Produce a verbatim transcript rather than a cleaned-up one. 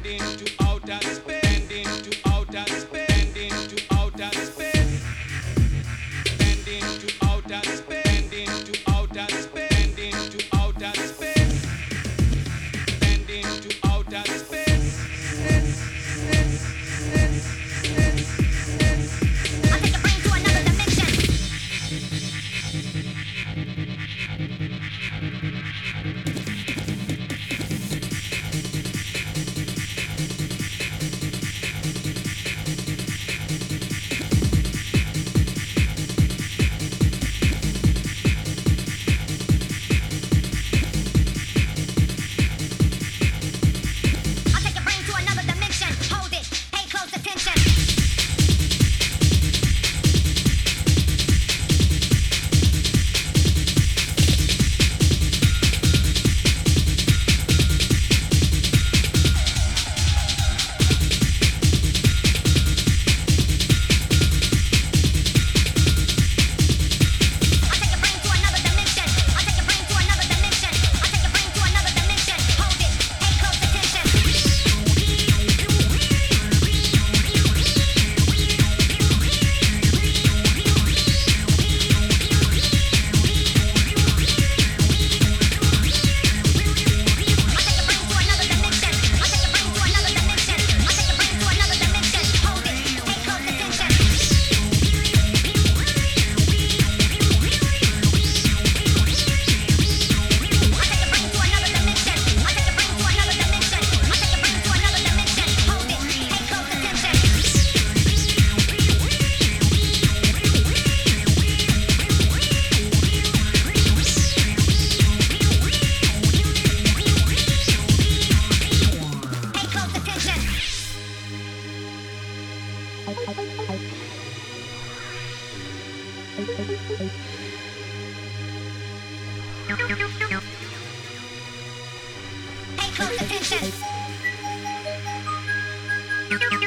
into outer space, into outer space, into outer space, and into outer space, into outer space, into outer space, and into outer space. I'll take your brain to another dimension. I'll take your brain to another dimension. Hold it, pay close attention. I'll take your brain to another dimension. I'll take your brain to another dimension. I'll take your brain to another dimension. Hold it, pay close attention. I'll take your brain to another dimension. I'll take your brain to another dimension. I'll take your brain to another dimension. Hold it, pay close attention. I'll take your brain to another dimension. I'll take your brain to another dimension. I'll take your brain to another dimension. Hold it, pay close attention. Pay close attention. Pay close attention.